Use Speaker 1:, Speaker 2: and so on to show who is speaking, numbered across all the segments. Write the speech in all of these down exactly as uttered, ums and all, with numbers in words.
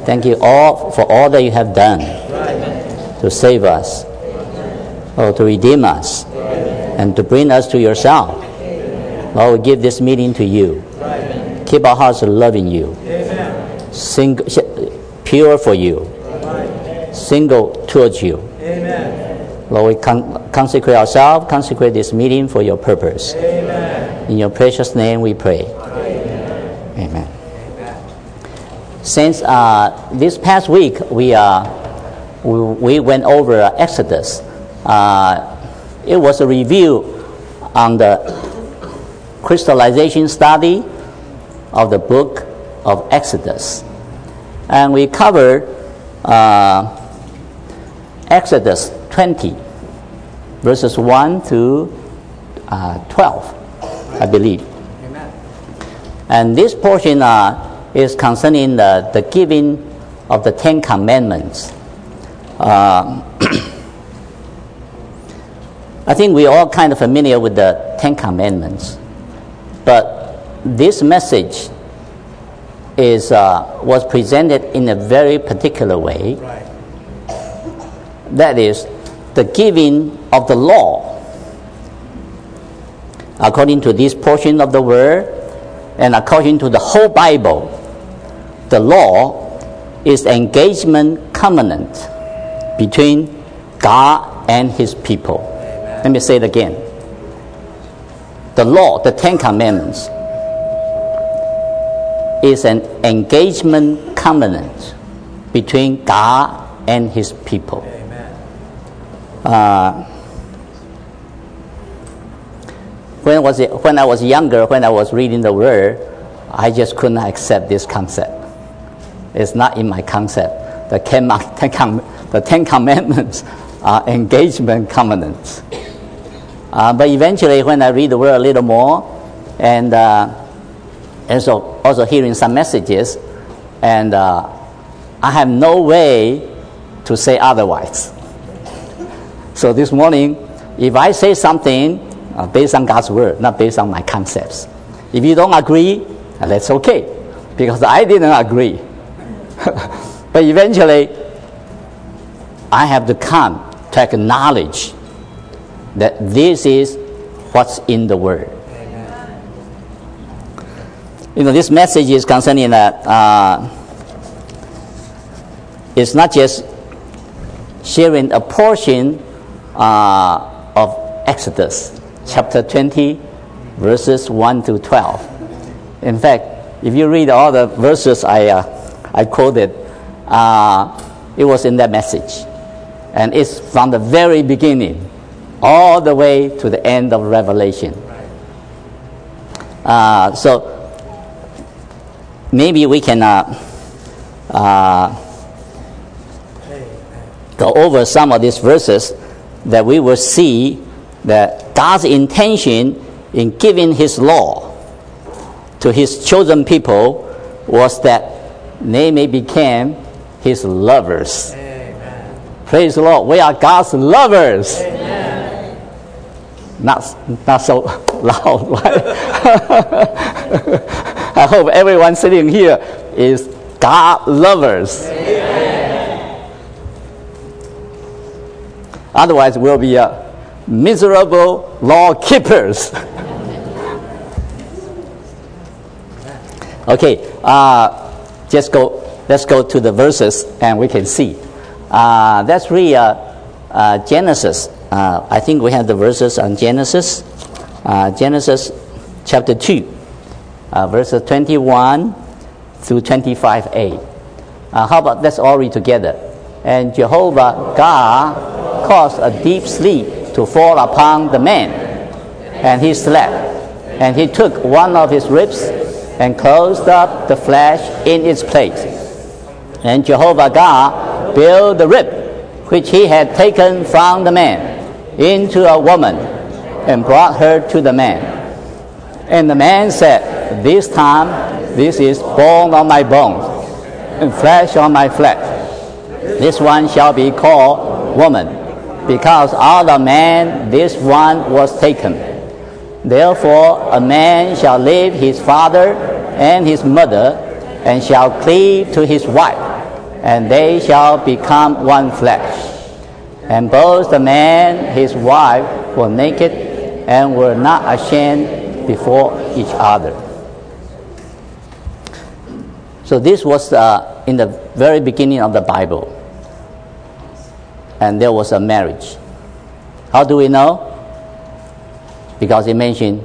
Speaker 1: Thank you all for all that you have done to save us, or to redeem us, and to bring us to yourself. Lord, we give this meeting to you. Keep our hearts loving you, Sing, pure for you, single towards you. Lord, we con- consecrate ourselves, consecrate this meeting for your purpose. In your precious name we pray. Amen. Since uh, this past week we uh, we, we went over uh, Exodus. Uh, it was a review on the crystallization study of the book of Exodus, and we covered uh, Exodus twenty, verses one to uh, twelve, I believe. Amen. And this portion uh, is concerning the, the giving of the Ten Commandments. Uh, I think we're all kind of familiar with the Ten Commandments, but this message is uh, was presented in a very particular way. Right. That is the giving of the law. According to this portion of the word, and according to the whole Bible, the law is engagement covenant between God and his people. Amen. Let me say it again. The law, the Ten Commandments, is an engagement covenant between God and his people. Amen. Uh, when I was when I was younger, when I was reading the word, I just couldn't accept this concept. It's not in my concept. The Ten, the Ten Commandments are engagement covenants. Uh, but eventually, when I read the word a little more, and uh, and so also hearing some messages, and uh, I have no way to say otherwise. So this morning, if I say something uh, based on God's word, not based on my concepts, if you don't agree, uh, that's okay, because I didn't agree. But eventually, I have to come to acknowledge that this is what's in the word. Amen. You know, this message is concerning that uh, it's not just sharing a portion uh, of Exodus chapter twenty, verses one to twelve. In fact, if you read all the verses I uh, I quoted, uh, it was in that message, and it's from the very beginning all the way to the end of Revelation. Uh, so maybe we can uh, uh, go over some of these verses, that we will see that God's intention in giving his law to his chosen people was that they may become his lovers. Amen. Praise the Lord. We are God's lovers. Amen. Not, not so loud, right? I hope everyone sitting here is God lovers. Amen. Otherwise, we'll be uh, miserable law keepers. Okay. Uh, Just go. Let's go to the verses, and we can see. Uh, let's read uh, uh, Genesis. Uh, I think we have the verses on Genesis. Uh, Genesis chapter two, uh, verses twenty-one through twenty-five a. Uh, how about let's all read together? And Jehovah God caused a deep sleep to fall upon the man, and he slept. And he took one of his ribs and closed up the flesh in its place. And Jehovah God built the rib which he had taken from the man into a woman, and brought her to the man. And the man said, This time this is bone of my bones, and flesh of my flesh. This one shall be called woman, because out of man this one was taken. Therefore a man shall leave his father and his mother, and shall cleave to his wife, and they shall become one flesh. And both the man and his wife were naked and were not ashamed before each other. So this was uh, in the very beginning of the Bible. And there was a marriage. How do we know? Because it mentioned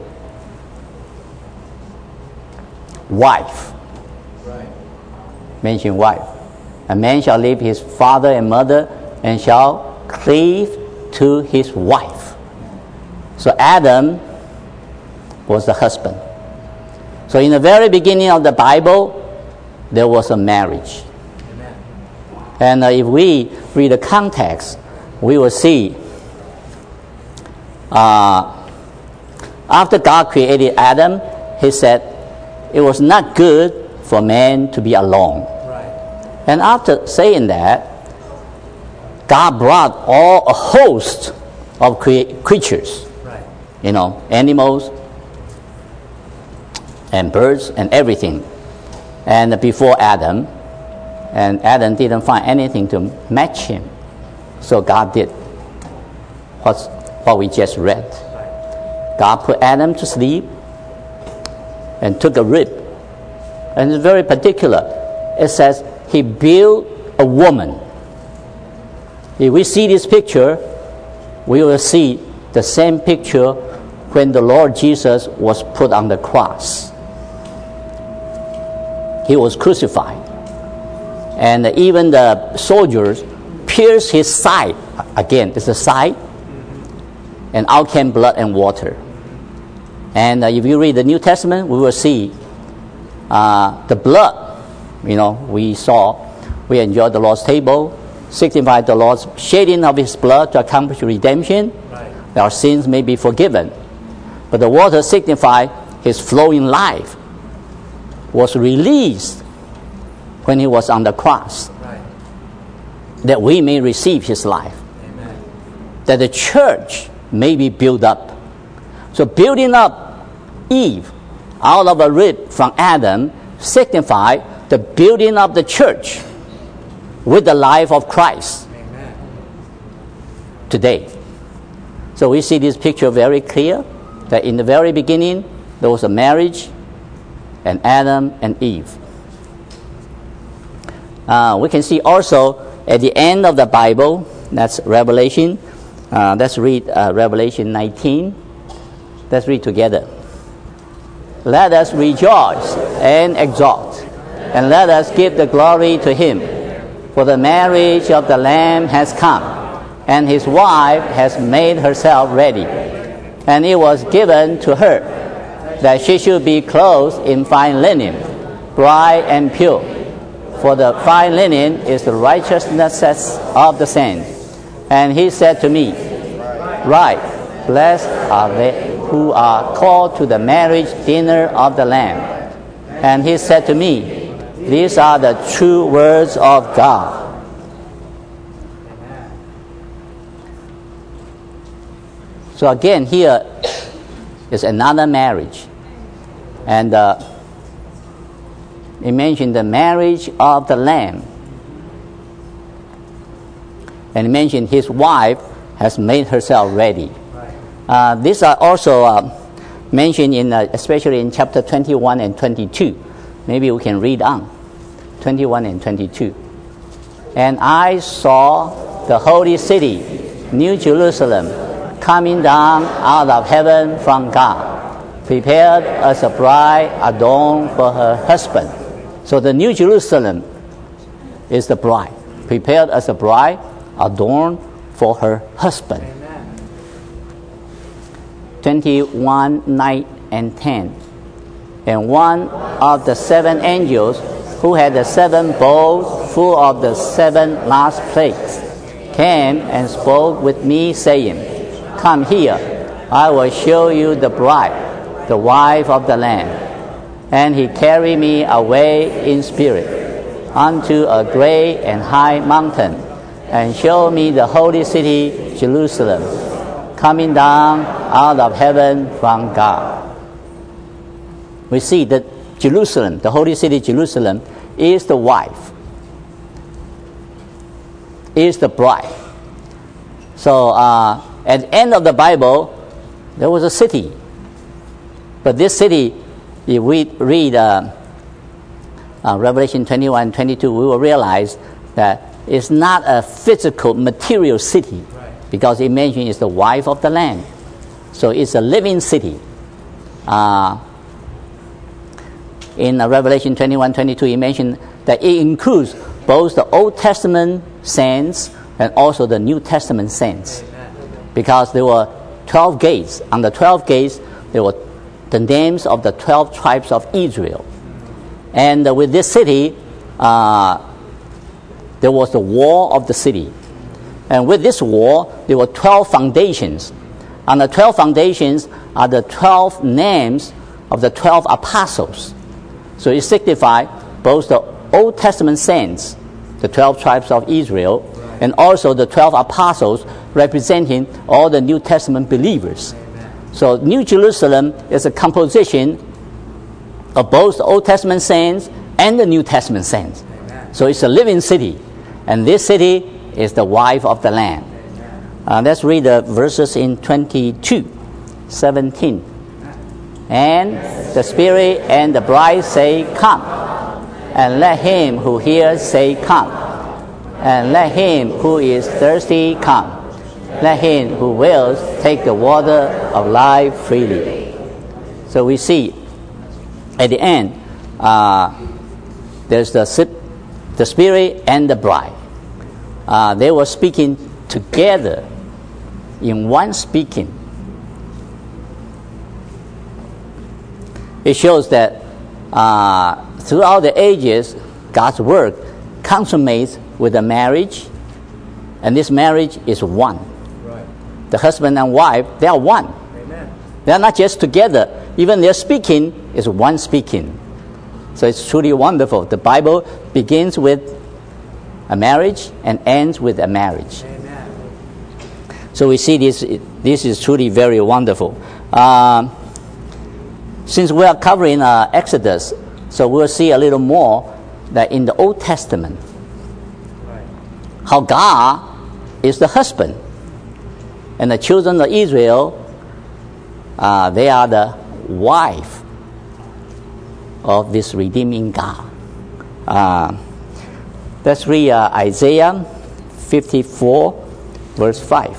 Speaker 1: wife. Right. Mentioned wife. A man shall leave his father and mother and shall cleave to his wife. So Adam was the husband. So in the very beginning of the Bible, there was a marriage. Amen. And uh, if we read the context, we will see uh, after God created Adam, he said it was not good for man to be alone. Right. And after saying that, God brought all a host of crea- creatures, right. You know, animals and birds and everything. And before Adam, and Adam didn't find anything to match him. So God did what's, what we just read. God put Adam to sleep and took a rib. And it's very particular. It says he built a woman. If we see this picture, we will see the same picture when the Lord Jesus was put on the cross. He was crucified. And even the soldiers pierced his side. Again, it's a side. And out came blood and water. And uh, if you read the New Testament, we will see uh, the blood. You know, we saw, we enjoyed the Lord's table, signified the Lord's shedding of his blood to accomplish redemption. Right. Our sins may be forgiven. But the water signified his flowing life was released when he was on the cross. Right. That we may receive his life. Amen. That the church may be built up. So building up Eve out of a rib from Adam signified the building of the church with the life of Christ. Amen. Today. So we see this picture very clear, that in the very beginning there was a marriage, and Adam and Eve. Uh, we can see also at the end of the Bible, that's Revelation. Uh, let's read uh, Revelation nineteen. Let's read together. Let us rejoice and exult, and let us give the glory to him. For the marriage of the Lamb has come, and his wife has made herself ready. And it was given to her that she should be clothed in fine linen, bright and pure. For the fine linen is the righteousness of the saints. And he said to me, Right, blessed are they who are called to the marriage dinner of the Lamb. And he said to me, These are the true words of God. So again, here is another marriage. And uh, he mentioned the marriage of the Lamb. And he mentioned his wife has made herself ready. Uh, these are also uh, mentioned in, uh, especially in chapter twenty-one and twenty-two. Maybe we can read on. twenty-one and twenty-two. And I saw the holy city, New Jerusalem, coming down out of heaven from God, prepared as a bride adorned for her husband. So the New Jerusalem is the bride, prepared as a bride adorned for her husband. Amen. twenty-one, nine and ten. And one of the seven angels who had the seven bowls full of the seven last plagues came and spoke with me, saying, Come here, I will show you the bride, the wife of the Lamb. And he carried me away in spirit unto a great and high mountain, and showed me the holy city, Jerusalem, coming down out of heaven from God. We see that Jerusalem, the holy city Jerusalem, is the wife. is the bride. So uh, at the end of the Bible, there was a city. But this city, if we read uh, uh, Revelation twenty-one, twenty-two, we will realize that it's not a physical, material city, because it mentions it's the wife of the Lamb. So it's a living city. Uh, in uh, Revelation twenty-one, twenty-two, it mentioned that it includes both the Old Testament saints and also the New Testament saints. Because there were twelve gates. On the twelve gates, there were the names of the twelve tribes of Israel. And uh, with this city, uh, there was the wall of the city. And with this wall, there were twelve foundations. On the twelve foundations are the twelve names of the twelve apostles. So it signifies both the Old Testament saints, the twelve tribes of Israel, and also the twelve apostles representing all the New Testament believers. So New Jerusalem is a composition of both the Old Testament saints and the New Testament saints. So it's a living city. And this city is the wife of the Lamb. Uh, let's read the verses in twenty-two, seventeen. And the Spirit and the bride say, Come. And let him who hears say, Come. And let him who is thirsty come. Let him who wills take the water of life freely. So we see at the end, uh, there's the, the Spirit and the bride. Uh, they were speaking together in one speaking. It shows that uh, throughout the ages, God's work consummates with a marriage, and this marriage is one. Right. The husband and wife, they are one. Amen. They are not just together. Even their speaking is one speaking. So it's truly wonderful. The Bible begins with a marriage and ends with a marriage. Amen. So we see this. This is truly very wonderful. Uh, since we are covering uh, Exodus, so we'll see a little more that in the Old Testament, right, how God is the husband, and the children of Israel, uh, they are the wife of this redeeming God. Uh, let's read uh, Isaiah fifty-four, verse five.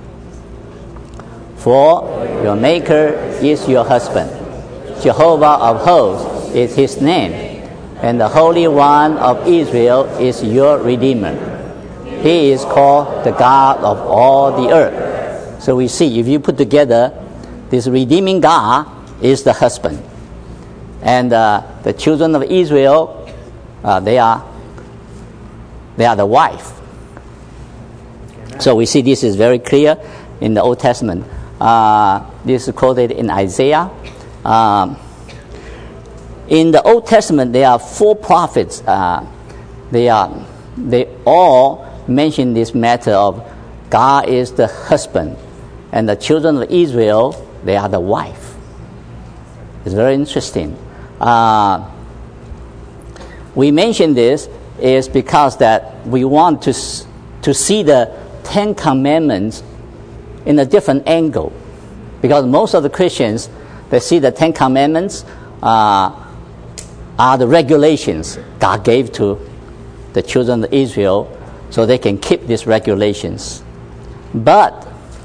Speaker 1: For your Maker is your husband, Jehovah of hosts is his name, and the Holy One of Israel is your Redeemer. He is called the God of all the earth. So we see, if you put together, this redeeming God is the husband, and uh, the children of Israel, uh, they are they are the wife. Amen. So we see this is very clear in the Old Testament. Uh, this is quoted in Isaiah. Um, in the Old Testament, there are four prophets. Uh, they are they all mention this matter of God is the husband, and the children of Israel, they are the wife. It's very interesting. Uh, we mention this is because that we want to to see the Ten Commandments in a different angle, because most of the Christians, they see the Ten Commandments uh, are the regulations God gave to the children of Israel so they can keep these regulations. But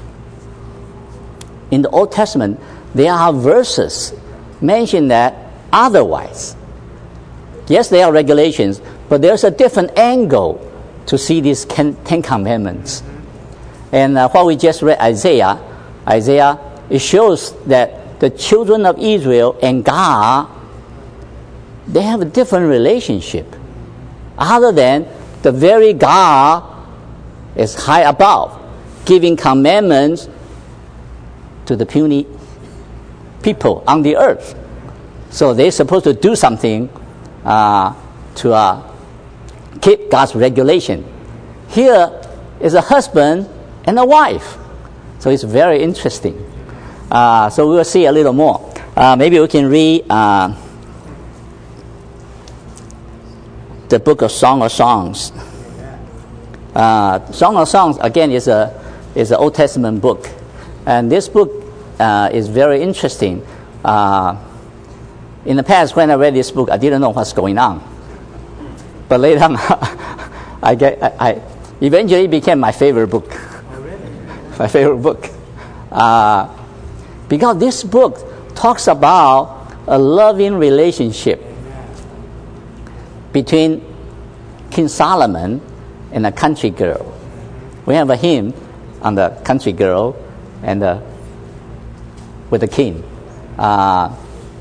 Speaker 1: in the Old Testament, there are verses mention that otherwise. Yes, there are regulations, but there's a different angle to see these Ten Commandments. And uh, what we just read, Isaiah, Isaiah, it shows that the children of Israel and God, they have a different relationship, other than the very God is high above, giving commandments to the puny people on the earth. So they're supposed to do something uh, to uh, keep God's regulation. Here is a husband and a wife. So it's very interesting. Uh, so we will see a little more. Uh, maybe we can read uh, the book of Song of Songs. Uh, Song of Songs, again, is a is an Old Testament book. And this book uh, is very interesting. Uh, in the past, when I read this book, I didn't know what's going on. But later on, I, get, I, I eventually became my favorite book.
Speaker 2: Oh, really?
Speaker 1: My favorite book. Uh, because this book talks about a loving relationship between King Solomon and a country girl. We have a hymn on the country girl and the, with the king. Uh,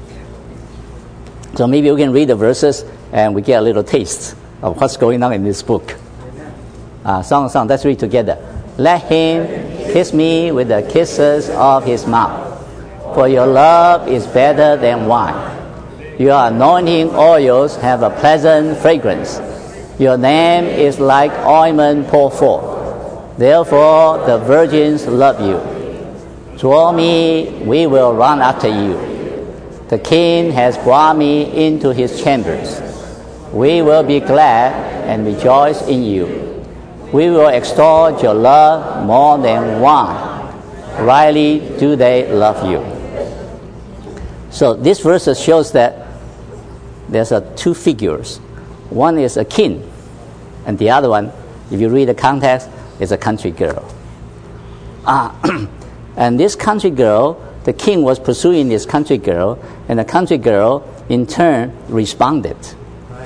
Speaker 1: so maybe we can read the verses and we get a little taste of what's going on in this book. Uh, song, song, let's read together. Let him kiss me with the kisses of his mouth, for your love is better than wine. Your anointing oils have a pleasant fragrance. Your name is like ointment poured forth. Therefore the virgins love you. Draw me, we will run after you. The king has brought me into his chambers. We will be glad and rejoice in you. We will extol your love more than wine. Rightly do they love you. So this verse shows that there's a two figures. One is a king, and the other one, if you read the context, is a country girl. Uh, and this country girl, the king was pursuing this country girl, and the country girl, in turn, responded.
Speaker 2: Right.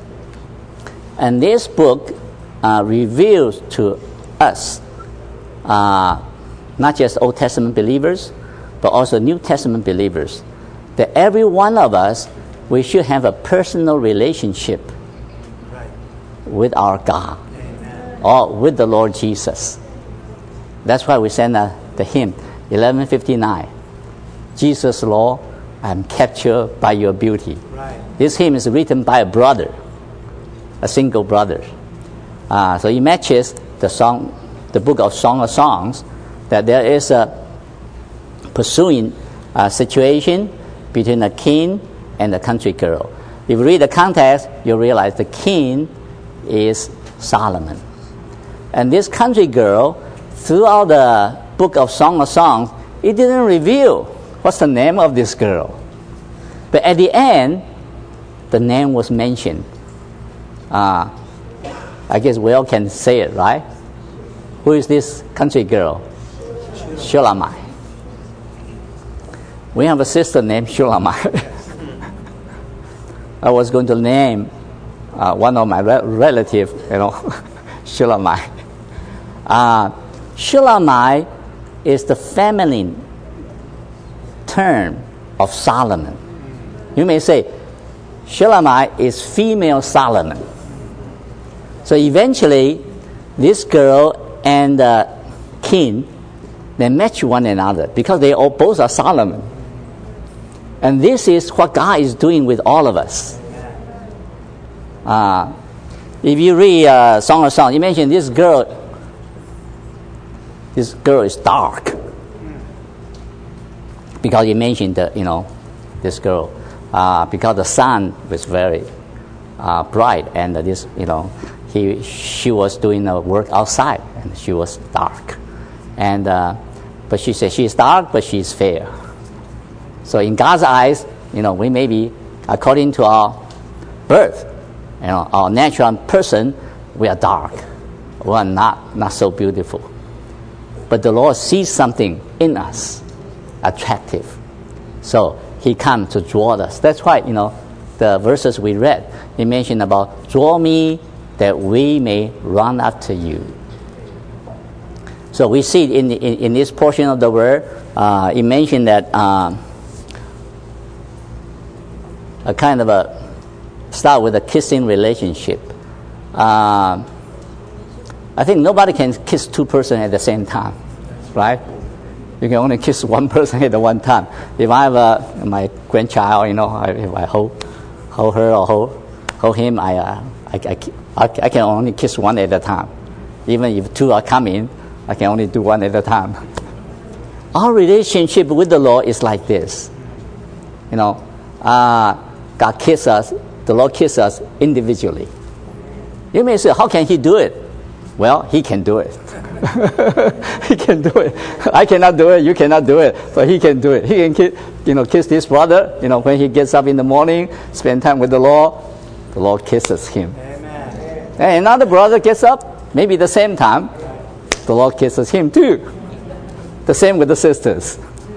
Speaker 1: And this book uh, reveals to us, uh, not just Old Testament believers, but also New Testament believers, that every one of us, we should have a personal relationship
Speaker 2: Right.
Speaker 1: with our God.
Speaker 2: Amen.
Speaker 1: Or with the Lord Jesus. That's why we send uh, the hymn, eleven fifty-nine. Jesus, Lord, I am captured by your beauty.
Speaker 2: Right.
Speaker 1: This hymn is written by a brother, a single brother. Uh, so it matches the song, the book of Song of Songs, that there is a pursuing uh, situation between a king and a country girl. If you read the context, you realize the king is Solomon. And this country girl, throughout the book of Song of Songs, it didn't reveal what's the name of this girl. But at the end, the name was mentioned. Uh, I guess we all can say it, right? Who is this country girl? Shulamite. We have a sister named Shulamite. I was going to name uh, one of my re- relatives, you know, Shulamite. Uh, Shulamite is the feminine term of Solomon. You may say, Shulamite is female Solomon. So eventually, this girl and the king, they match one another because they all both are Solomon. And this is what God is doing with all of us. Uh, if you read uh, Song of Songs, you mentioned this girl. This girl is dark because you mentioned the, you know, this girl uh, because the sun was very uh, bright, and uh, this, you know, he she was doing the work outside, and she was dark, and uh, but she said she's dark, but she's fair. So in God's eyes, you know, we may be, according to our birth, you know, our natural person, we are dark. We are not, not so beautiful. But the Lord sees something in us, attractive. So he comes to draw us. That's why, you know, the verses we read, he mentioned about, draw me that we may run after you. So we see in, in, in this portion of the word, uh, it mentioned that um, a kind of a start with a kissing relationship. Uh, I think nobody can kiss two persons at the same time, right? You can only kiss one person at the one time. If I have a, my grandchild, you know, if I hold, hold her or hold, hold him, I, uh, I, I, I can only kiss one at a time. Even if two are coming, I can only do one at a time. Our relationship with the Lord is like this. You know, uh, God kisses us, the Lord kisses us individually. You may say, how can he do it? Well, he can do it. He can do it. I cannot do it. You cannot do it. But he can do it. He can, ki- you know, kiss his brother. You know, when he gets up in the morning, spend time with the Lord, the Lord kisses him.
Speaker 2: Amen.
Speaker 1: And another brother gets up, maybe the same time, the Lord kisses him too. The same with the sisters.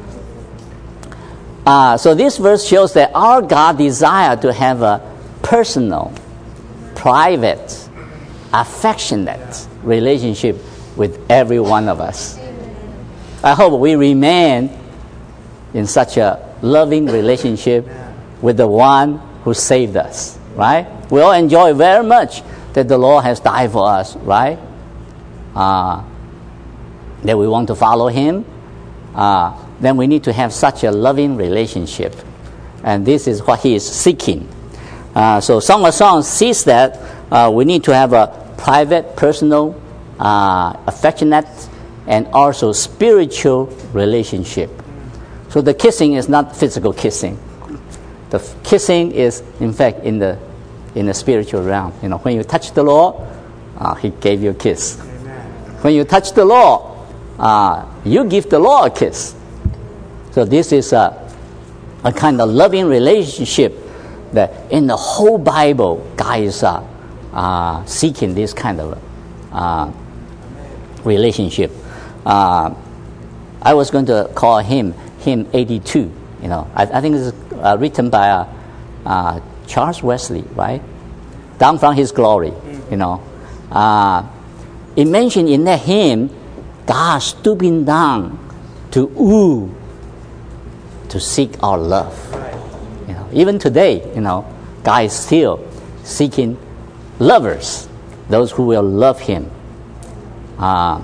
Speaker 1: Uh, so this verse shows that our God desires to have a personal, private, affectionate relationship with every one of us. I hope we remain in such a loving relationship with the one who saved us, right? We all enjoy very much that the Lord has died for us, right? Uh, that we want to follow Him. Uh, then we need to have such a loving relationship. And this is what He is seeking. Uh, so Song of Songs sees that uh, we need to have a private, personal, uh, affectionate, and also spiritual relationship. So the kissing is not physical kissing. The f- kissing is, in fact, in the in the spiritual realm. You know, when you touch the Lord, uh, He gave you a kiss.
Speaker 2: Amen.
Speaker 1: When you touch the Lord, uh, you give the Lord a kiss. So this is a a kind of loving relationship that in the whole Bible, God is uh, uh, seeking this kind of uh, relationship. Uh, I was going to call him hymn eighty-two. You know, I, I think it's uh, written by uh, uh, Charles Wesley, right? Down from His glory. You know, uh, it mentioned in that hymn, God stooping down to woo, to seek our love. You know, even today, you know, God is still seeking lovers, those who will love Him. Uh,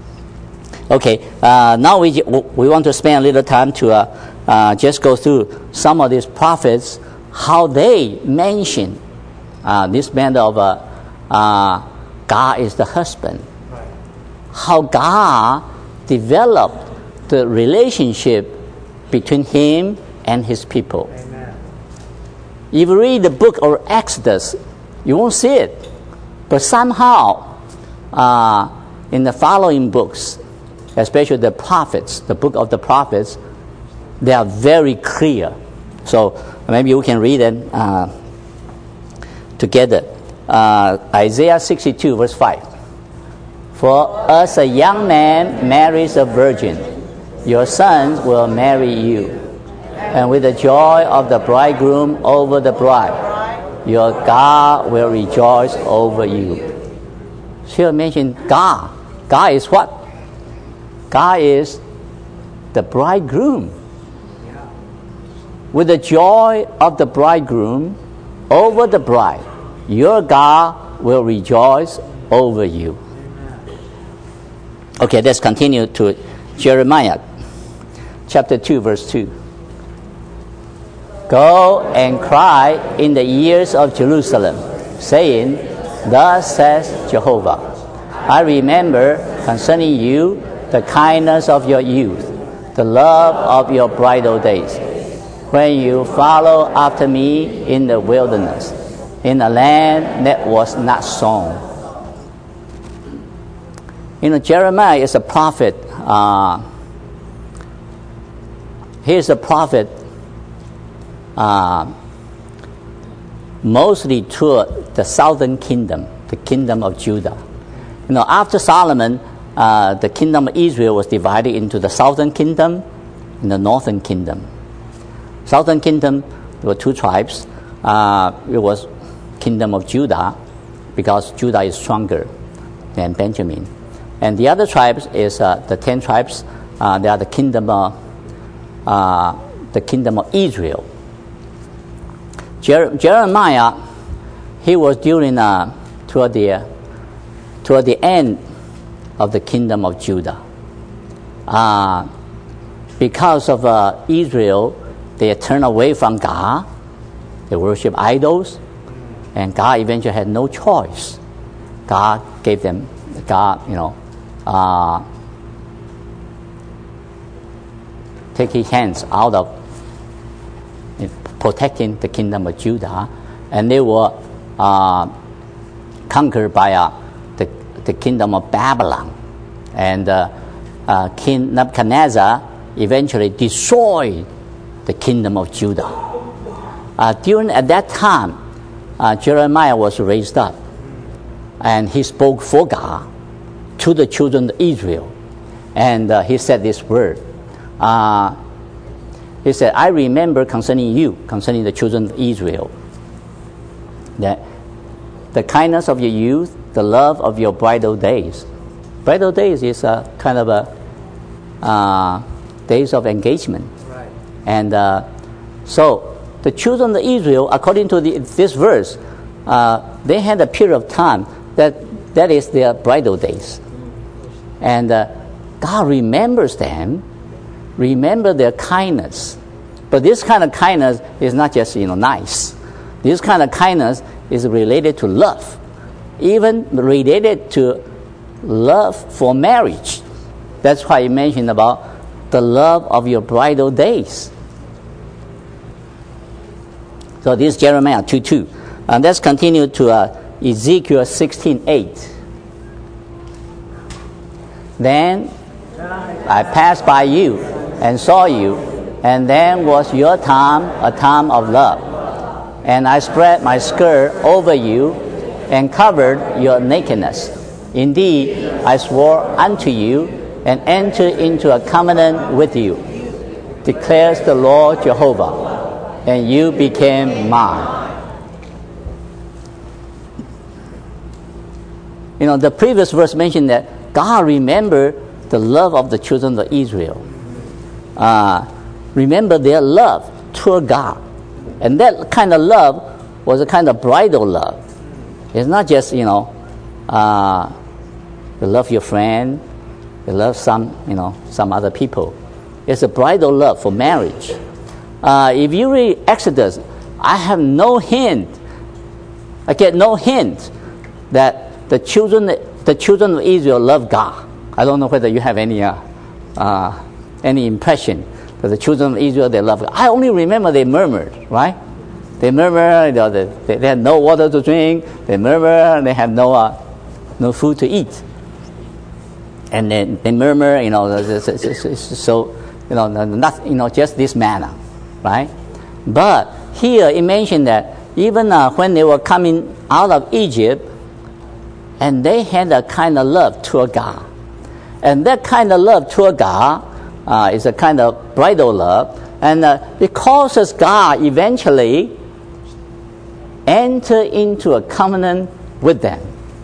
Speaker 1: okay, uh, now we we want to spend a little time to uh, uh, just go through some of these prophets, how they mention uh, this matter of uh, uh, God is the husband,
Speaker 2: Right.
Speaker 1: how God developed the relationship between Him and His people.
Speaker 2: Amen.
Speaker 1: If you read the book of Exodus, you won't see it. But somehow, uh, in the following books, especially the prophets, the book of the prophets, they are very clear. So maybe we can read them uh, together. Uh, Isaiah sixty-two, verse five. For as a young man marries a virgin, your sons will marry you. And with the joy of the bridegroom over the bride, your God will rejoice over you. Here mentioned God. God is what? God is the bridegroom. With the joy of the bridegroom over the bride, your God will rejoice over you. Okay, let's continue to Jeremiah chapter two, verse two. Go and cry in the ears of Jerusalem, saying, Thus says Jehovah, I remember concerning you the kindness of your youth, the love of your bridal days, when you follow after me in the wilderness, in a land that was not sown. You know, Jeremiah is a prophet. Uh, he is a prophet uh, mostly toward the southern kingdom, the kingdom of Judah. You know, after Solomon, uh, the kingdom of Israel was divided into the southern kingdom and the northern kingdom. Southern kingdom, there were two tribes. Uh, it was kingdom of Judah, because Judah is stronger than Benjamin. And the other tribes is uh, the ten tribes. Uh, they are the kingdom of uh, the kingdom of Israel. Jer- Jeremiah, he was during uh, toward the uh, toward the end of the kingdom of Judah. Uh, because of uh, Israel, they turned away from God. They worship idols, and God eventually had no choice. God gave them, God, you know, uh, take His hands out of you know, protecting the kingdom of Judah, and they were uh, conquered by uh, the the kingdom of Babylon. And uh, uh, King Nebuchadnezzar eventually destroyed the kingdom of Judah. Uh, during at that time, uh, Jeremiah was raised up, and he spoke for God to the children of Israel. And uh, he said this word. Uh, he said, I remember concerning you, concerning the children of Israel, that the kindness of your youth, the love of your bridal days. Bridal days is a kind of a uh, days of engagement.
Speaker 2: Right.
Speaker 1: And uh, so the children of Israel, according to the, this verse, uh, they had a period of time that that is their bridal days. And uh, God remembers them, remember their kindness. But this kind of kindness is not just, you know, nice. This kind of kindness is related to love, even related to love for marriage. That's why he mentioned about the love of your bridal days. So this is Jeremiah two two. And let's continue to uh, Ezekiel sixteen eight. Then I passed by you and saw you, and then was your time a time of love. And I spread my skirt over you and covered your nakedness. Indeed, I swore unto you and entered into a covenant with you, declares the Lord Jehovah, and you became mine. You know, the previous verse mentioned that God remembered the love of the children of Israel. Uh, remember their love toward God. And that kind of love was a kind of bridal love. It's not just, you know, uh, you love your friend, you love some, you know, some other people. It's a bridal love for marriage. Uh, if you read Exodus, I have no hint, I get no hint that the children, the children of Israel love God. I don't know whether you have any, uh, uh, any impression that the children of Israel, they love God. I only remember they murmured, right? They murmur, you know, they, they had no water to drink. They murmur, they have no, uh, no food to eat. And then they murmur, you know, so, you know, not, you know, just this manner, right? But here it mentioned that even uh, when they were coming out of Egypt, and they had a kind of love toward God. And that kind of love toward God uh, is a kind of bridal love. And uh, it causes God eventually enter into a covenant with them.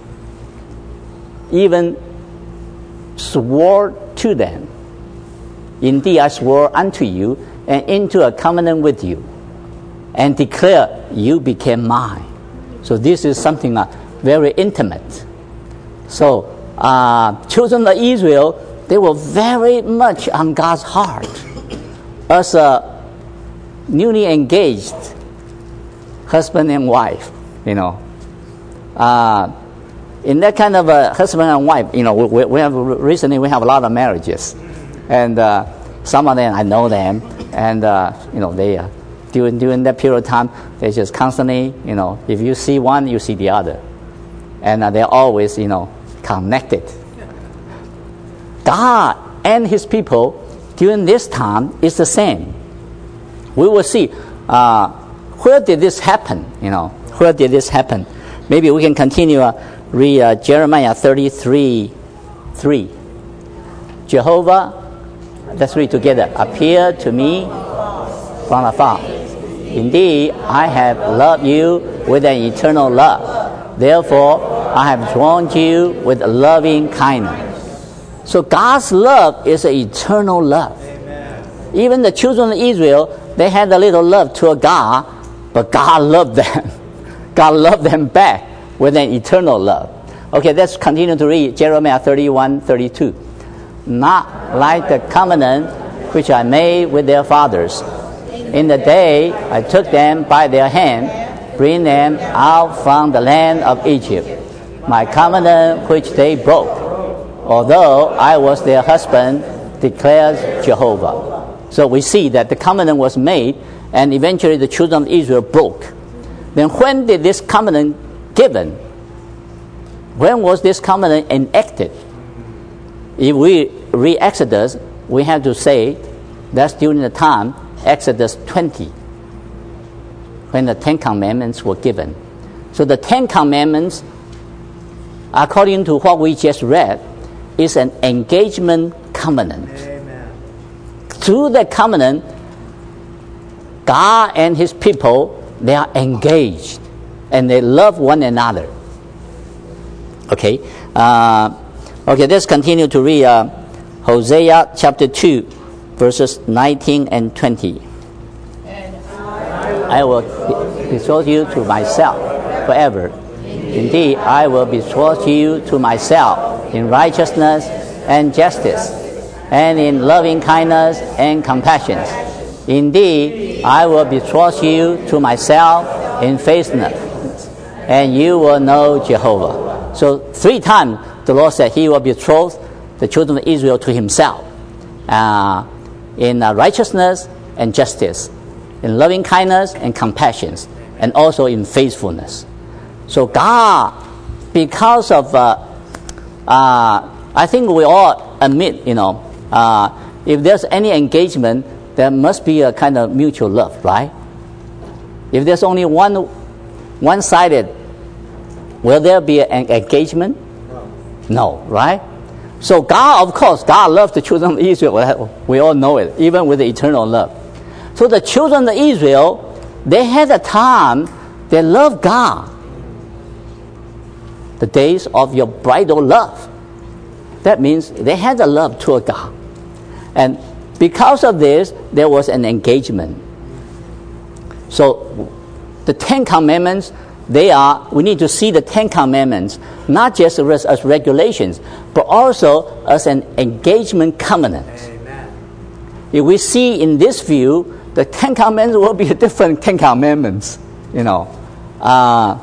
Speaker 1: Even swore to them. Indeed, I swore unto you and into a covenant with you, and declare you became mine. So this is something uh, very intimate. So uh, children of Israel, they were very much on God's heart as a newly engaged husband and wife, you know. Uh, in that kind of a husband and wife, you know, we, we have recently we have a lot of marriages, and uh, some of them I know them, and uh, you know they uh, during during that period of time they just constantly, you know, if you see one, you see the other, and uh, they're always, you know, connected. God and His people during this time is the same. We will see uh, where did this happen. You know, where did this happen? Maybe we can continue. Uh, read uh, Jeremiah thirty-three, three. Jehovah, let's read together. Appear to me from afar. Indeed, I have loved you with an eternal love. Therefore, I have drawn you with a loving kindness. So God's love is an eternal love. Amen. Even the children of Israel, they had a little love toward God, but God loved them. God loved them back with an eternal love. Okay, let's continue to read Jeremiah thirty-one, thirty-two. Not like the covenant which I made with their fathers. In the day I took them by their hand, bring them out from the land of Egypt. My covenant which they broke, although I was their husband, declares Jehovah. So we see that the covenant was made, and eventually the children of Israel broke. Then when did this covenant given? when was this covenant enacted? If we read Exodus, we have to say that's during the time, Exodus twenty, when the Ten Commandments were given. So the Ten Commandments, according to what we just read, is an engagement covenant.
Speaker 2: Amen.
Speaker 1: Through the covenant, God and His people, they are engaged and they love one another. Okay, uh, okay. Let's continue to read uh, Hosea chapter two, verses nineteen and twenty. I will betroth you to myself forever. Indeed, I will betroth you to myself in righteousness and justice, and in loving kindness and compassion. Indeed, I will betroth you to myself in faithfulness, and you will know Jehovah. So three times the Lord said He will betroth the children of Israel to Himself uh, in uh, righteousness and justice, in loving kindness and compassion, and also in faithfulness. So God, because of, uh, uh, I think we all admit, you know, uh, if there's any engagement, there must be a kind of mutual love, right? If there's only one, one-sided, will there be an engagement?
Speaker 2: No.
Speaker 1: No, right? So God, of course, God loves the children of Israel. We all know it, even with the eternal love. So the children of Israel, they had a time they loved God. The days of your bridal love. That means they had a love toward God. And because of this, there was an engagement. So the Ten Commandments, they are, we need to see the Ten Commandments not just as, as regulations, but also as an engagement covenant.
Speaker 2: Amen.
Speaker 1: If we see in this view, the Ten Commandments will be a different Ten Commandments, you know. Uh,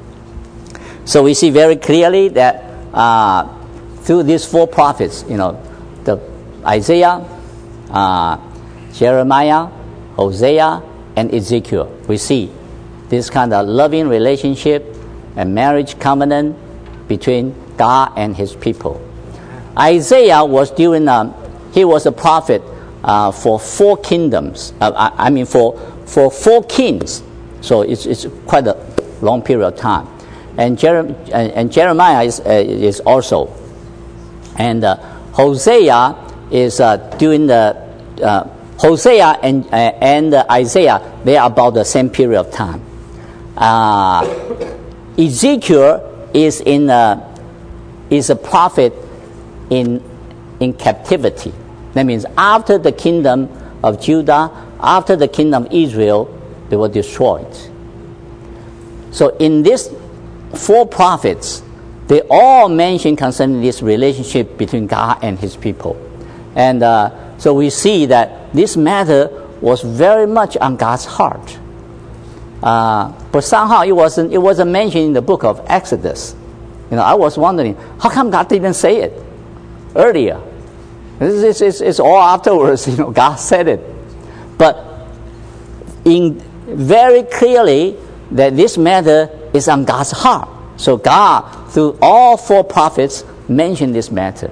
Speaker 1: so we see very clearly that uh, through these four prophets, you know, the Isaiah, uh, Jeremiah, Hosea, and Ezekiel, we see this kind of loving relationship and marriage covenant between God and His people. Isaiah was during, um, he was a prophet uh, for four kingdoms. Uh, I, I mean, for for four kings. So it's it's quite a long period of time. And, Jer- and, and Jeremiah is, uh, is also. And uh, Hosea is uh, during the uh, Hosea and uh, and uh, Isaiah. They are about the same period of time. Uh, Ezekiel is in a, is a prophet in in captivity. That means after the kingdom of Judah, after the kingdom of Israel, they were destroyed. So in these four prophets, they all mention concerning this relationship between God and His people. And uh, so we see that this matter was very much on God's heart. Uh, but somehow it wasn't, it wasn't mentioned in the book of Exodus. You know, I was wondering, how come God didn't say it earlier? It's, it's, it's all afterwards, you know, God said it. But in very clearly that this matter is on God's heart. So God, through all four prophets, mentioned this matter.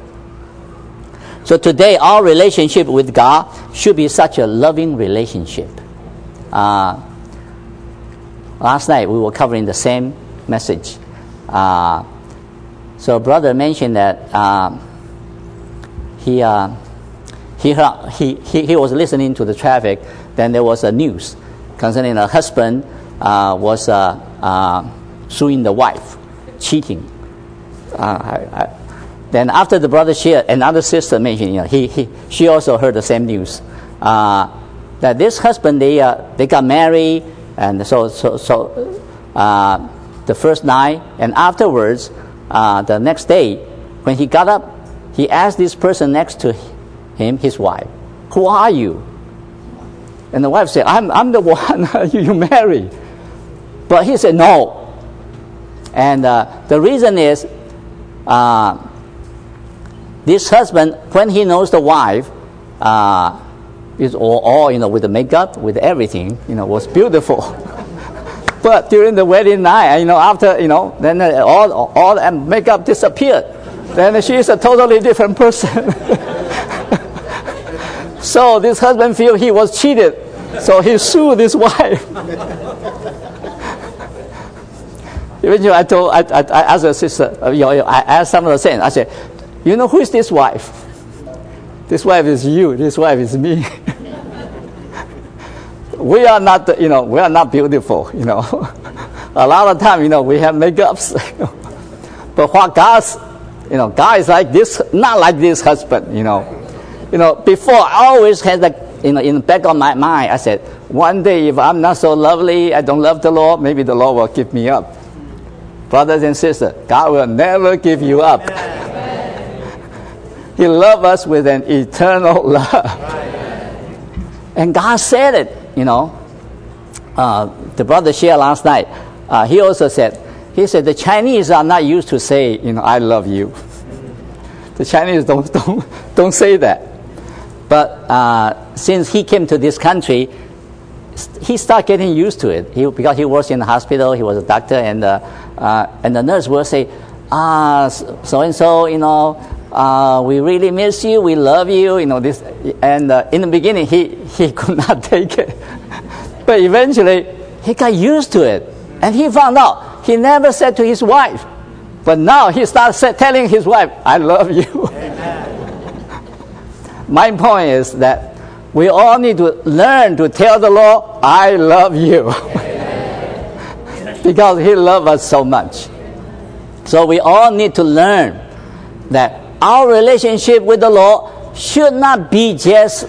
Speaker 1: So today, our relationship with God should be such a loving relationship. Uh, last night, we were covering the same message. Uh, so brother mentioned that uh, he, uh, he, he, he, he was listening to the traffic. Then there was a news concerning a husband uh, was uh, uh, suing the wife, cheating. Uh, I, I, then after the brother shared, another sister mentioned, you know, he, he she also heard the same news uh, that this husband they uh, they got married, and so so so uh, the first night, and afterwards uh, the next day when he got up, he asked this person next to him, his wife, "Who are you?" And the wife said, "I'm I'm the one you married." But he said no. And uh, the reason is, uh, this husband, when he knows the wife, uh, is all, all, you know, with the makeup, with everything, you know, was beautiful. But during the wedding night, you know, after, you know, then all all the makeup disappeared. Then she is a totally different person. So this husband feel he was cheated. So he sued his wife. Eventually, I told, I, I, I asked her sister, you know, I asked some of the saints, I said, you know, who is this wife? This wife is you. This wife is me. We are not, you know, we are not beautiful, you know. A lot of time, you know, we have makeups. But what God's, you know, God is like this, not like this husband, you know. You know, before I always had like, you know, in the back of my mind, I said, one day if I'm not so lovely, I don't love the Lord, maybe the Lord will give me up. Brothers and sisters, God will never give you up. He loves us with an eternal love. And God said it, you know. Uh, the brother shared last night. Uh, he also said, he said, the Chinese are not used to say, you know, I love you. The Chinese don't don't don't say that. But uh, since he came to this country, he started getting used to it. He, because he works in the hospital, he was a doctor, and uh, uh, and the nurse will say, ah, so and so, you know, uh, we really miss you, we love you, you know this. And uh, in the beginning, he he could not take it, but eventually he got used to it, and he found out he never said to his wife, but now he starts telling his wife, I love you. My point is that we all need to learn to tell the Lord, I love you. Because He loves us so much. So we all need to learn that our relationship with the Lord should not be just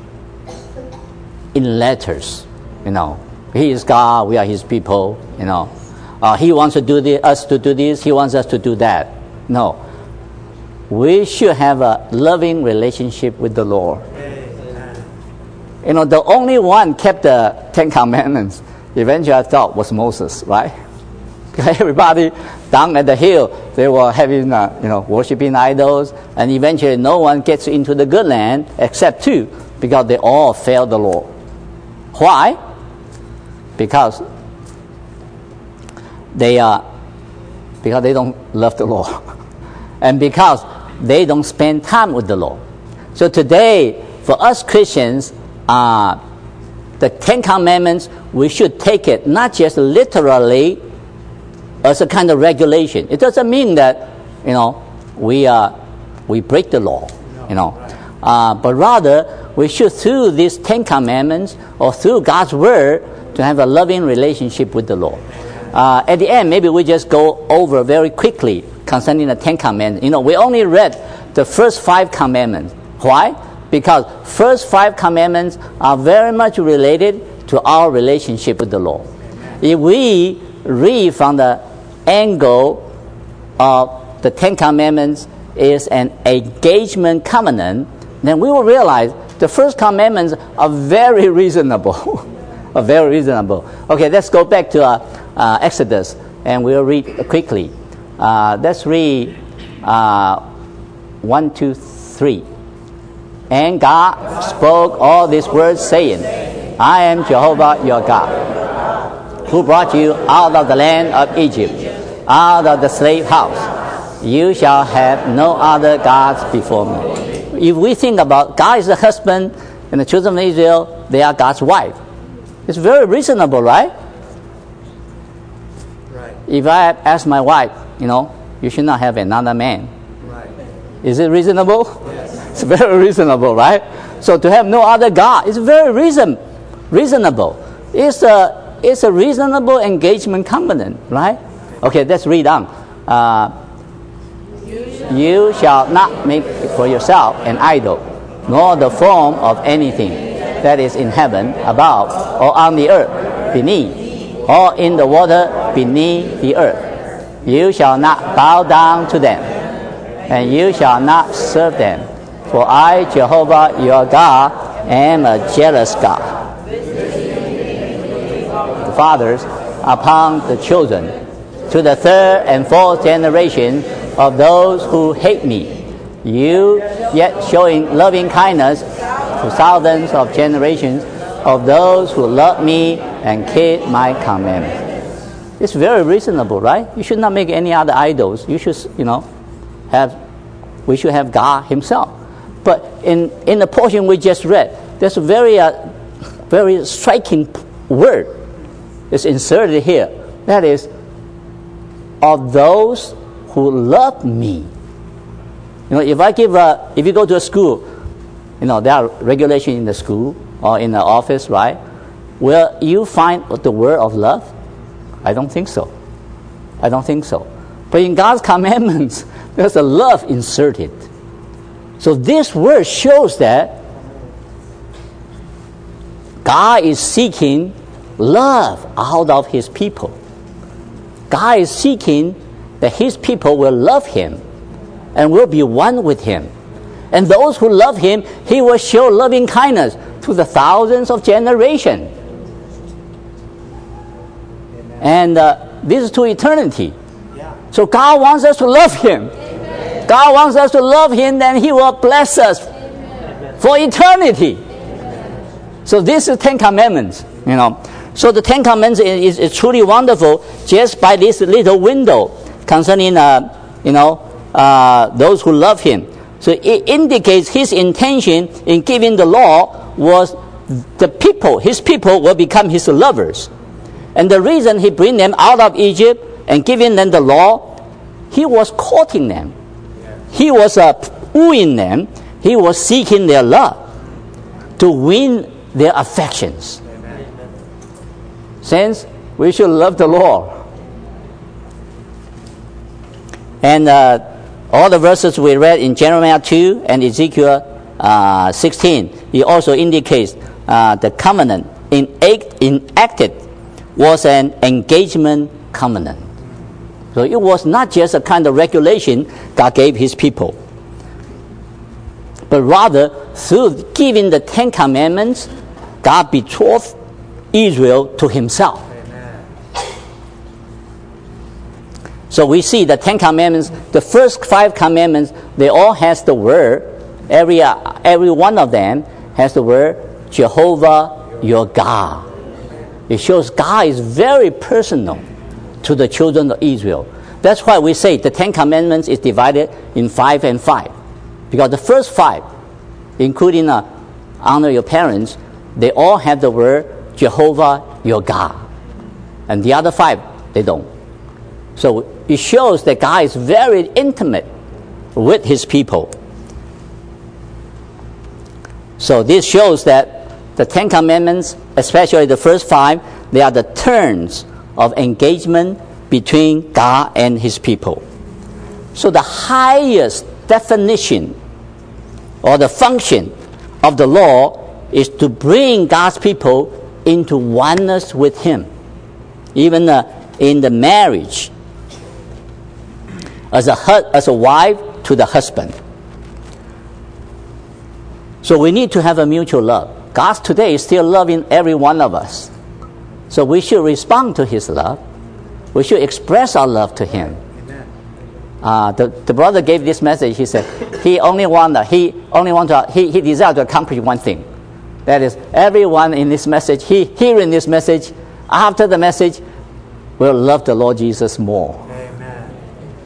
Speaker 1: in letters. You know, He is God, we are His people, you know. Uh, he wants to do this, us to do this, He wants us to do that. No. We should have a loving relationship with the Lord. You know, the only one kept the Ten Commandments, eventually I thought was Moses, right? Everybody down at the hill, they were having, uh, you know, worshiping idols, and eventually no one gets into the good land except two, because they all failed the Lord. Why? Because they are, because they don't love the Lord, and because they don't spend time with the Lord. So today, for us Christians, uh, the Ten Commandments, we should take it not just literally as a kind of regulation. It doesn't mean that, you know, we uh, we break the law, you know, uh, but rather we should, through these Ten Commandments or through God's Word, to have a loving relationship with the Lord. Uh, at the end, maybe we just go over very quickly concerning the Ten Commandments. You know, we only read the first five commandments. Why? Because first five commandments are very much related to our relationship with the Lord. If we read from the angle of the Ten Commandments is an engagement covenant, then we will realize the first commandments are very reasonable. are very reasonable. Okay, let's go back to uh, uh, Exodus, and we'll read quickly. Uh, let's read uh, one, two, three. And God spoke all these words, saying, I am Jehovah your God, who brought you out of the land of Egypt, out of the slave house. You shall have no other gods before me. If we think about God is the husband, and the children of Israel, they are God's wife. It's very reasonable, right?
Speaker 2: Right.
Speaker 1: If I ask my wife, you know, you should not have another man.
Speaker 2: Right.
Speaker 1: Is it reasonable?
Speaker 2: Yes.
Speaker 1: It's very reasonable, right? So to have no other God is very reason, reasonable. It's a, it's a reasonable engagement covenant, right? Okay, let's read on. Uh, you shall not make for yourself an idol, nor the form of anything that is in heaven above, or on the earth beneath, or in the water beneath the earth. You shall not bow down to them, and you shall not serve them. For I, Jehovah your God, am a jealous God. The fathers upon the children, to the third and fourth generation of those who hate me, you yet showing loving kindness to thousands of generations of those who love me and keep my commandments. It's very reasonable, right? You should not make any other idols. You should, you know, have, we should have God himself. But in, in the portion we just read, there's a very, uh, very striking word is inserted here. That is, of those who love me. You know, if I give a, if you go to a school, you know, there are regulations in the school or in the office, right? Will you find the word of love? I don't think so. I don't think so. But in God's commandments, there's a love inserted. So this word shows that God is seeking love out of his people. God is seeking that his people will love him and will be one with him. And those who love him, he will show loving kindness to the thousands of generations. And uh, this is to eternity. Yeah. So God wants us to love him. Amen. God wants us to love him, then he will bless us Amen. For eternity. Amen. So this is Ten Commandments, you know. So the Ten Commandments is, is, is truly wonderful just by this little window concerning, uh, you know, uh, those who love him. So it indicates his intention in giving the law was the people, his people will become his lovers. And the reason he bring them out of Egypt and giving them the law, he was courting them. He was uh, wooing them. He was seeking their love to win their affections. Amen. Since we should love the Lord. And uh, all the verses we read in Jeremiah two and Ezekiel uh, sixteen, it also indicates uh, the covenant enacted was an engagement covenant. So it was not just a kind of regulation God gave his people, but rather through giving the Ten Commandments, God betrothed Israel to himself. Amen. So we see the Ten Commandments, the first five commandments, they all has the word, every, uh, every one of them has the word Jehovah your God. It shows God is very personal to the children of Israel. That's why we say the Ten Commandments is divided in five and five. Because the first five, including uh, honor your parents, they all have the word Jehovah your God. And the other five, they don't. So it shows that God is very intimate with his people. So this shows that the Ten Commandments, especially the first five, they are the terms of engagement between God and his people. So the highest definition or the function of the law is to bring God's people into oneness with him. Even uh, in the marriage, as a, hu- as a wife to the husband. So we need to have a mutual love. God today is still loving every one of us. So we should respond to his love. We should express our love to him. Uh, the, the brother gave this message. He said he only want he only want to he, he desired to accomplish one thing. That is, everyone in this message, he hearing this message, after the message, will love the Lord Jesus more. Amen.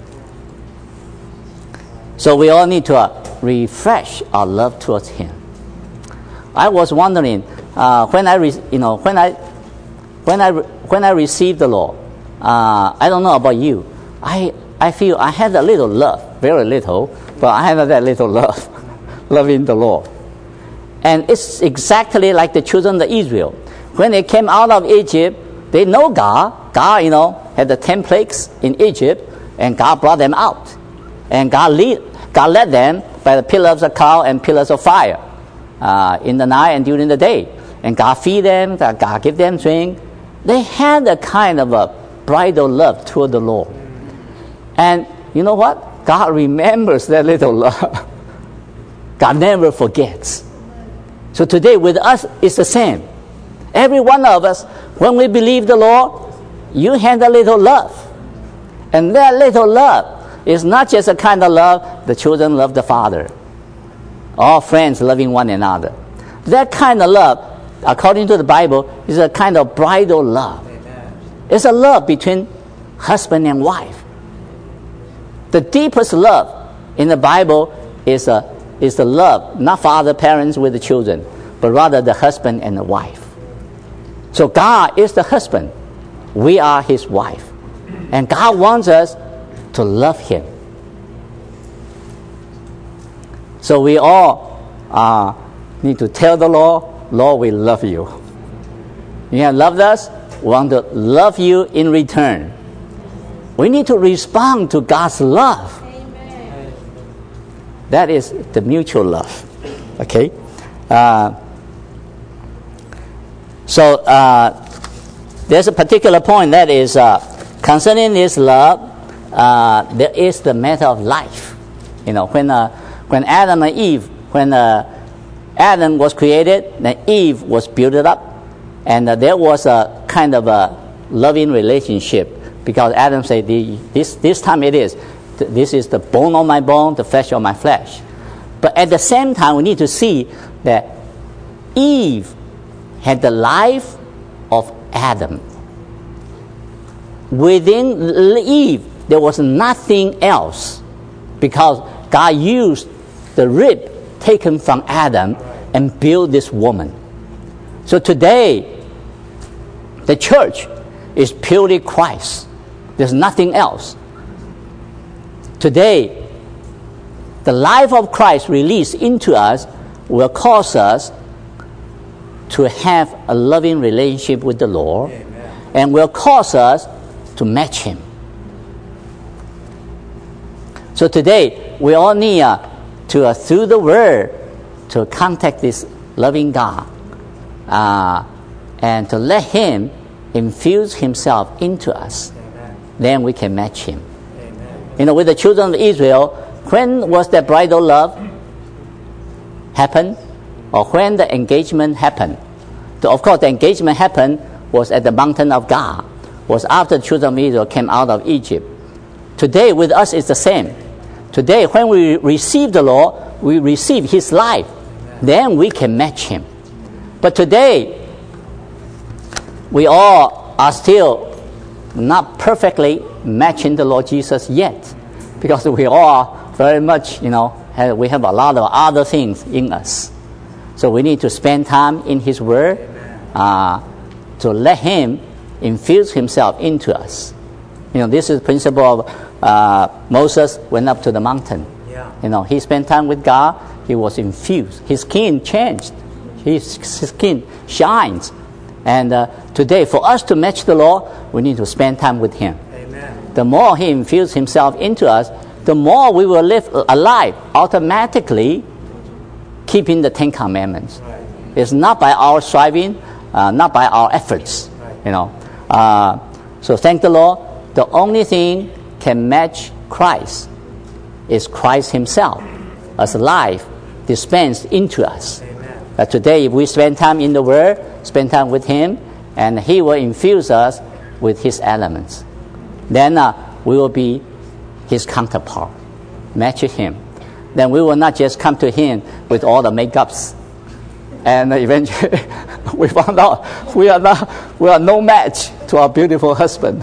Speaker 1: So we all need to uh, refresh our love towards him. I was wondering uh, when I, re- you know, when I, when I, re- when I received the Lord. Uh, I don't know about you. I, I feel I had a little love, very little, but I had that little love, loving the Lord. And it's exactly like the children of Israel. When they came out of Egypt, they know God. God, you know, had the ten plagues in Egypt, and God brought them out. And God lead, God led them by the pillars of cloud and pillars of fire uh, in the night and during the day. And God feed them, God give them drink. They had a kind of a bridal love toward the Lord. And you know what? God remembers that little love. God never forgets. So today with us, it's the same. Every one of us, when we believe the Lord, you have a little love. And that little love is not just a kind of love the children love the father. All friends loving one another. That kind of love, according to the Bible, is a kind of bridal love. Amen. It's a love between husband and wife. The deepest love in the Bible is a is the love, not father, parents with the children, but rather the husband and the wife. So God is the husband. We are his wife. And God wants us to love him. So we all uh, need to tell the Lord, Lord, we love you. You have loved us, we want to love you in return. We need to respond to God's love. Amen. That is the mutual love. Okay? Uh, so uh, there's a particular point that is uh, concerning this love, uh, there is the matter of life. You know, when uh, when Adam and Eve, when uh, Adam was created, then Eve was built up, and uh, there was a kind of a loving relationship. Because Adam said, this, this time it is. This is the bone of my bone, the flesh of my flesh. But at the same time, we need to see that Eve had the life of Adam. Within Eve, there was nothing else. Because God used the rib taken from Adam and built this woman. So today, the church is purely Christ. There's nothing else. Today, the life of Christ released into us will cause us to have a loving relationship with the Lord. Amen. And will cause us to match him. So today, we all need uh, to, uh, through the Word, to contact this loving God uh, and to let him infuse himself into us. Then we can match him. Amen. You know, with the children of Israel, when was that bridal love happen? Or when the engagement happened? So of course, the engagement happened was at the mountain of God. Was after the children of Israel came out of Egypt. Today with us it's the same. Today when we receive the Lord, we receive his life. Amen. Then we can match him. But today, we all are still not perfectly matching the Lord Jesus yet, because we all very much, you know, have, we have a lot of other things in us. So we need to spend time in his word uh, to let him infuse himself into us. You know, this is the principle of uh, Moses went up to the mountain. Yeah. You know, he spent time with God. He was infused. His skin changed. His, his skin shines. And uh, today, for us to match the Lord, we need to spend time with him. Amen. The more he infuses himself into us, the more we will live alive, automatically keeping the Ten Commandments. Right. It's not by our striving, uh, not by our efforts. Right. You know. Uh, so thank the Lord. The only thing can match Christ is Christ himself as life dispensed into us. Amen. But today, if we spend time in the Word, spend time with him, and he will infuse us with his elements. Then uh, we will be his counterpart, match him. Then we will not just come to him with all the makeups, and eventually we found out we are not, we are no match to our beautiful husband.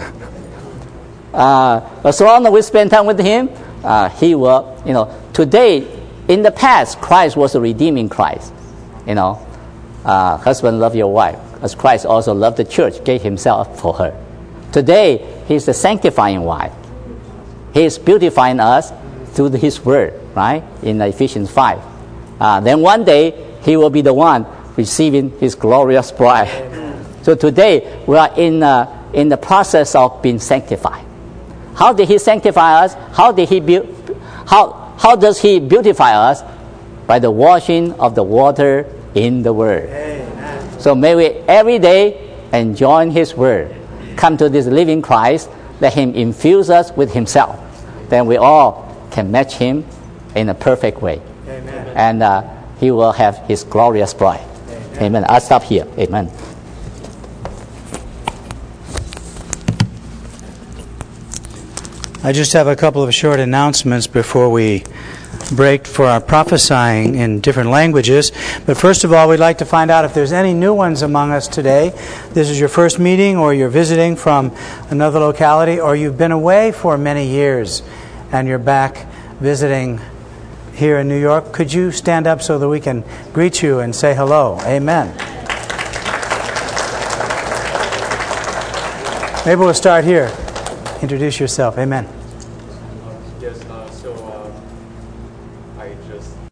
Speaker 1: Uh, but so long as we spend time with him, uh, he will, you know, today, in the past, Christ was a redeeming Christ. You know, uh, husband, love your wife, as Christ also loved the church, gave himself for her. Today, he's the sanctifying wife. He is beautifying us through his word, right? In Ephesians five. Uh, then one day, he will be the one receiving his glorious bride. Amen. So today, we are in, uh, in the process of being sanctified. How did he sanctify us? How did he be- how, how does he beautify us? By the washing of the water in the Word. Amen. So may we every day enjoy his Word. Come to this living Christ. Let him infuse us with himself. Then we all can match him in a perfect way. Amen. And uh, he will have his glorious bride. Amen. Amen. I'll stop here. Amen.
Speaker 3: I just have a couple of short announcements before we break for our prophesying in different languages. But first of all, we'd like to find out if there's any new ones among us today. This is your first meeting, or you're visiting from another locality, or you've been away for many years and you're back visiting here in New York. Could you stand up so that we can greet you and say hello? Amen. Maybe we'll start here. Introduce yourself. Amen.
Speaker 4: Yes, uh,